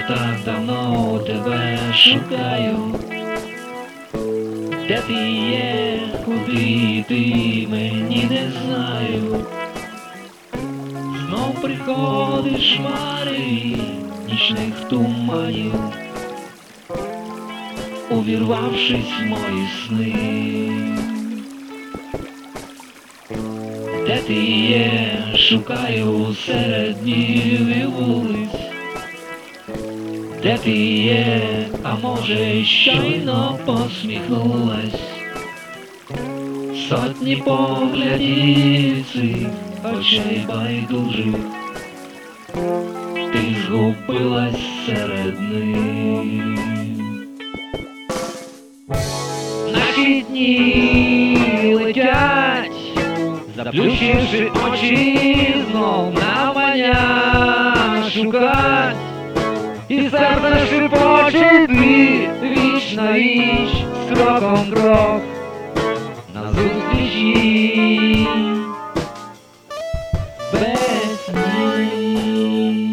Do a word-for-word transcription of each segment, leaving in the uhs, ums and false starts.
так давно тебе шукаю. Де ти є, куди ти, мені не знаю. Знов приходиш хмари нічних туманів, увірвавшись в мої сни. Де ти є, шукаю серед днів і вулиць. Де ти є, а може щойно посміхнулась. Сотні поглядів цих очей байдужих, ти згубилась серед них. Наші дні летять, заплющивши очі, знов навмання шукать. І серце шепоче ти віч на віч, з кроком крок назустрічі без ні.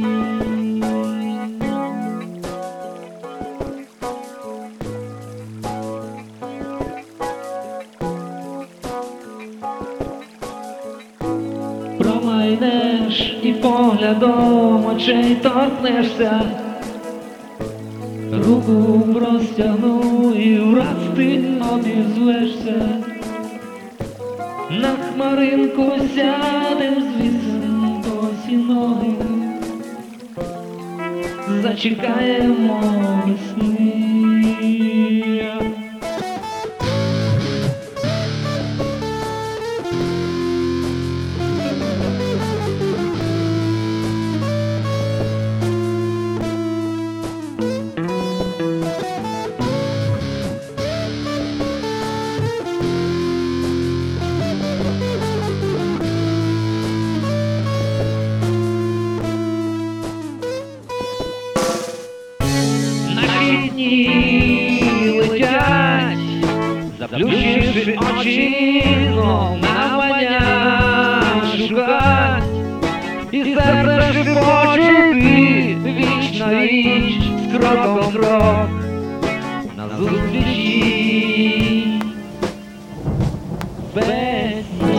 Промайнеш і поглядом очей торкнешся, руку простягну і враз ти обізвешся. На хмаринку сядем, звісим босі ноги, зачекаємо весни. Дні летять, заплющивши очі, знов навмання шукать. І серце шепоче ти віч на віч, з кроком крок назустрічі без